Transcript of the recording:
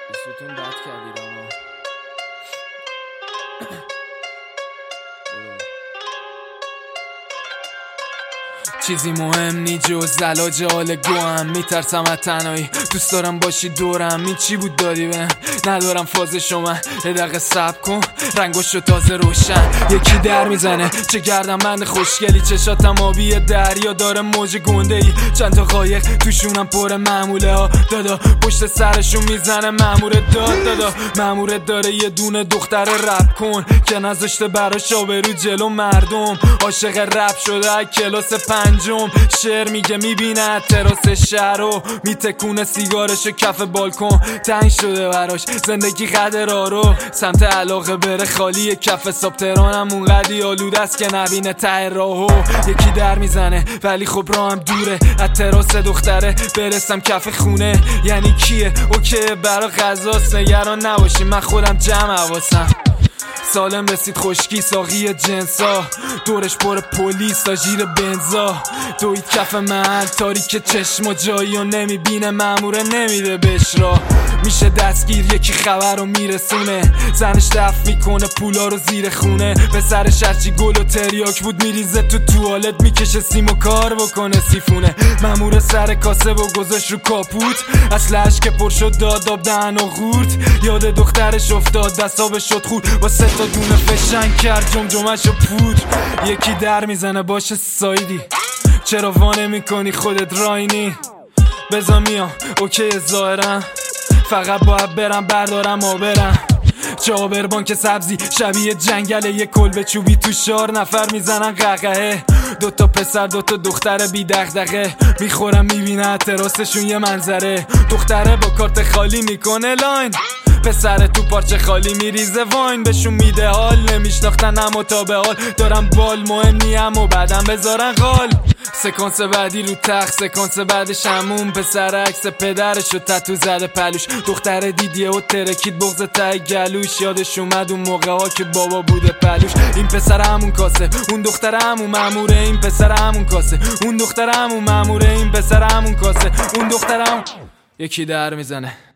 ستون بد کردی راما. چیزی مهم نی جز علاج حال گوهم. میترسم از تنهایی، دوست دارم باشی دورم. این چی بود دادی بهم؟ ندارم فازشو من. یه دقیقه صبر کن، رنگاشو تازه روشن. یکی در میزنه چه گردم بند خوشگلی، چشاتم آبی دریا داره موج گنده ای. چند تا قایق توشونم پر معموله ها دادا، پشت سرشون میزنه مامورت دادا. مامورت داره یه دونه دختر رپ کن که نذاشته براش آبرو جلو مردم. عاشق رپ شده از کلاس پنجم. شعر میگه میبینه تراس شهر رو، میتکونه سیگارشو کف بالکن. تنگ شده براش زندگی قدر رو، سمت علاقه بره خالی. کف حساب تهرانم اونقدی آلوده است که نبینه ته راهو. یکی در میزنه ولی خب راهم دوره، از تراس دختره برسم کف خونه. یعنی کیه؟ اوکی برا غذاست، نگران نباشی من خودم جمع حواسم. سالم رسید خشکی ساقی جنسا، دورش پر پلیس تا ژیر بنزا. دوید کف محل تاریک چشم و جایی و نمیبینه، ماموره نمیده بهش راه. میشه دستگیر یکی خبر رو میرسونه، زنش دفع میکنه پولا رو زیر خونه. به سرش هرچی گل و تریاک بود میریزه تو توالت، میکشه سیم و کار بکنه سیفونه. ماموره سر کاسه و گذاشت رو کاپوت، اصلش که پر شد داد آب دهن و غورت. یاد دخترش افتاد دستابش شد خورد، با سه تا دونه فشنگ کرد جمجمه‌شو پودر. یکی در میزنه باشه سایدی، چرا وانه میکنی خودت راینی؟ بزا میام اوکی ظاهرم، فقط باید برم بردارم آبرم. جابر بانک سبزی شبیه جنگله، یه کلبه چوبی تو 4 نفر میزنن قهقهه. 2 تا پسر 2 تا دختر بی دغدغه، میخورم میبینه تراسشون یه منظره. دختره با کارت خالی میکنه لاین، پسر تو پارچه خالی میریزه واین. بهشون میده حال، نمیشناختن اما تا به حال دارم بال. مهم نیم و بعدم بذارن قال. سکانس بعدی رو تخت، سکانس بعدش همون. پسر عکس پدرش و تتو زده پلوش. دختر دیدیه و ترکید بغض ته گلوش. یادش اومد اون موقع ها که بابا بوده پلوش. این پسر همون کاسه، اون دختر همون ماموره. این پسر همون کاسه، اون دختر همون ماموره. این پسر همون کاسه، اون دختر همون. یکی در میزنه